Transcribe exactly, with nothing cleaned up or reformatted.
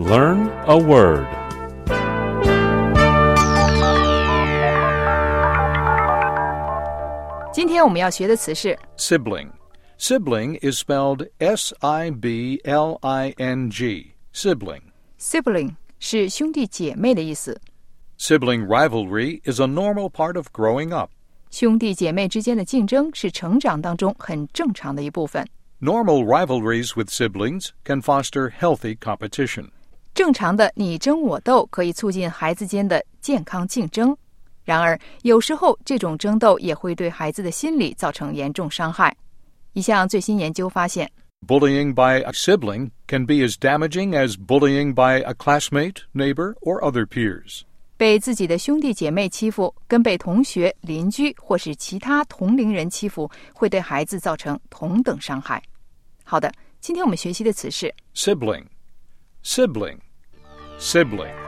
Learn a word. Today 今天我们要学的词是 Sibling. Sibling is spelled S I B L I N G. Sibling. Sibling 是兄弟姐妹的意思。 Sibling rivalry is a normal part of growing up. 兄弟姐妹之间的竞争是成长当中很正常的一部分。 Normal rivalries with siblings can foster healthy competition. 正常的你争我斗可以促进孩子间的健康竞争。然而，有时候这种争斗也会对孩子的心理造成严重伤害。一项最新研究发现 Bullying by a sibling can be as damaging as bullying by a classmate, neighbor, or other peers. 被自己的兄弟姐妹欺负，跟被同学、邻居或是其他同龄人欺负，会对孩子造成同等伤害。好的，今天我们学习的词是 Sibling. Sibling. Sibling.